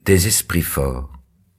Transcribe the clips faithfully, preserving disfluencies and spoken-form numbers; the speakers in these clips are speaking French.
Des esprits forts.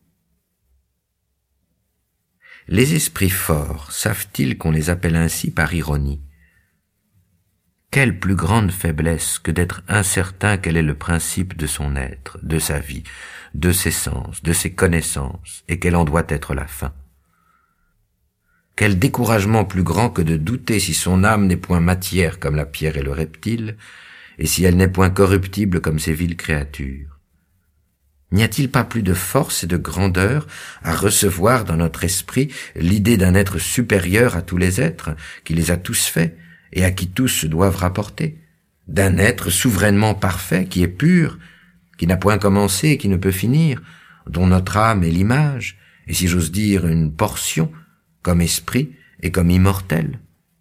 Les esprits forts savent-ils qu'on les appelle ainsi par ironie? Quelle plus grande faiblesse que d'être incertain quel est le principe de son être, de sa vie, de ses sens, de ses connaissances, et quelle en doit être la fin. Quel découragement plus grand que de douter si son âme n'est point matière comme la pierre et le reptile, et si elle n'est point corruptible comme ces viles créatures. N'y a-t-il pas plus de force et de grandeur à recevoir dans notre esprit l'idée d'un être supérieur à tous les êtres, qui les a tous faits et à qui tous se doivent rapporter, d'un être souverainement parfait, qui est pur, qui n'a point commencé et qui ne peut finir, dont notre âme est l'image, et si j'ose dire une portion, comme esprit et comme immortel?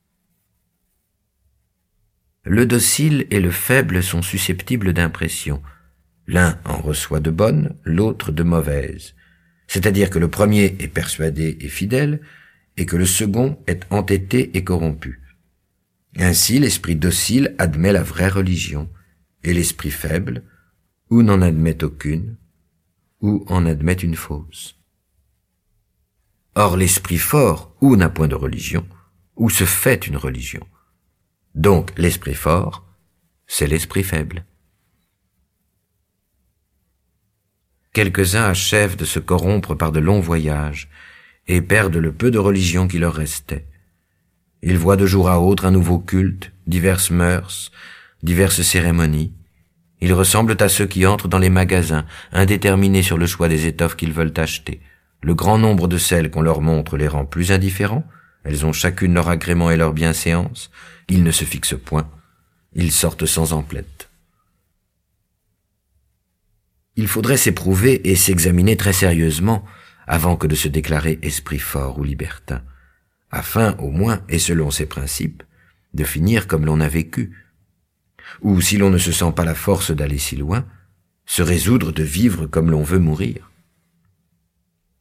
Le docile et le faible sont susceptibles d'impressions. L'un en reçoit de bonnes, l'autre de mauvaises. C'est-à-dire que le premier est persuadé et fidèle, et que le second est entêté et corrompu. Ainsi, l'esprit docile admet la vraie religion, et l'esprit faible, ou n'en admet aucune, ou en admet une fausse. Or, l'esprit fort, ou n'a point de religion, ou se fait une religion. Donc, l'esprit fort, c'est l'esprit faible. Quelques-uns achèvent de se corrompre par de longs voyages et perdent le peu de religion qui leur restait. Ils voient de jour à autre un nouveau culte, diverses mœurs, diverses cérémonies. Ils ressemblent à ceux qui entrent dans les magasins, indéterminés sur le choix des étoffes qu'ils veulent acheter. Le grand nombre de celles qu'on leur montre les rend plus indifférents. Elles ont chacune leur agrément et leur bienséance. Ils ne se fixent point. Ils sortent sans emplette. Il faudrait s'éprouver et s'examiner très sérieusement avant que de se déclarer esprit fort ou libertin, afin, au moins, et selon ses principes, de finir comme l'on a vécu, ou, si l'on ne se sent pas la force d'aller si loin, se résoudre de vivre comme l'on veut mourir.